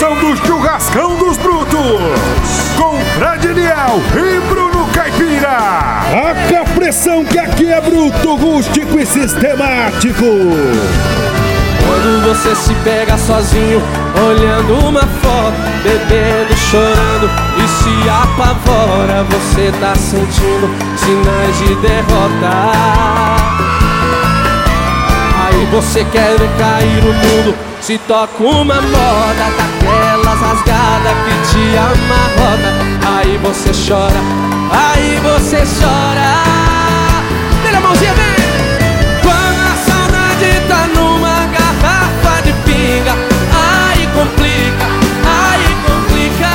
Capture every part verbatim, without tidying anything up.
edição do Churrascão dos Brutos, com Fred Liel e Bruno Caipira. A pressão que aqui é bruto, rústico e sistemático. Quando você se pega sozinho, olhando uma foto, bebendo, chorando e se apavora, você tá sentindo sinais de derrota. Aí você quer ver cair o mundo, se toca uma moda daquelas rasgadas que te amarrota. Aí você chora, aí você chora. Tira a mãozinha, vem! Quando a saudade tá numa garrafa de pinga, aí complica, aí complica.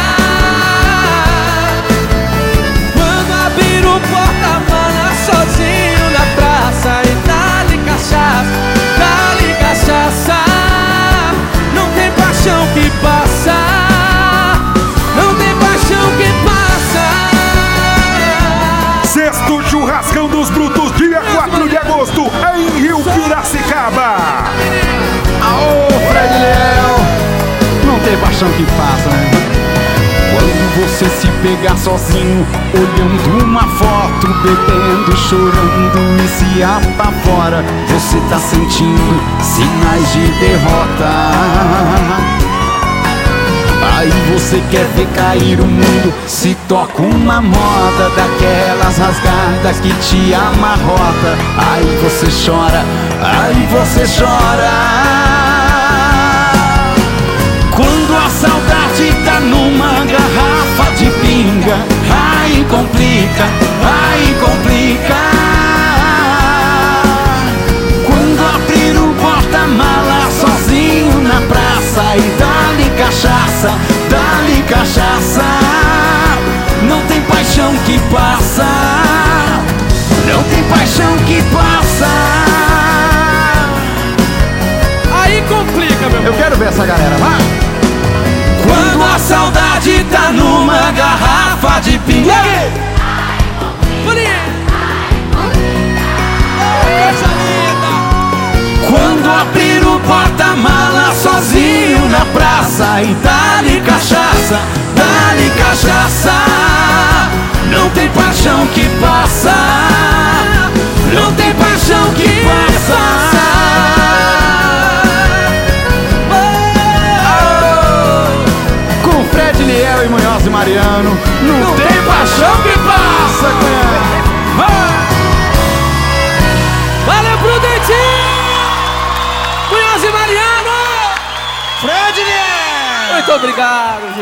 Quando abrir o porta-mala sozinho na praça e dá-lhe cachaça, dá-lhe cachaça. Não tem paixão que passa, não tem paixão que passa. Sexto Churrascão dos Brutos, dia quatro de agosto, em Rio Piracicaba. Aô, Fred Liel, não tem paixão que passa, né? Quando você se pegar sozinho, olhando uma foto, bebendo, chorando e se apavora, você tá sentindo sinais de derrota. Aí você quer ver cair o mundo, se toca uma moda daquelas rasgadas que te amarrota. Aí você chora, aí você chora. Quando a saudade tá numa garrafa de pinga, aí complica, aí complica. Quando abrir o porta-mala sozinho na praça e dá-lhe cachaça, dá-lhe cachaça. Não tem paixão que passa, não tem paixão que passa. Aí complica, meu. Eu quero ver essa galera, vai! Quando a saudade tá numa garrafa de pinga, quando abrir o porta-mala sozinho na praça e dá-lhe cachaça, dá-lhe cachaça. Não tem paixão que passa, não tem paixão que passa. Fred Liel e Munhoz e Mariano, não, não tem, tem paixão que passa, cara. Valeu, Prudentinho! Munhoz e Mariano! Fred Liel! Muito obrigado, gente.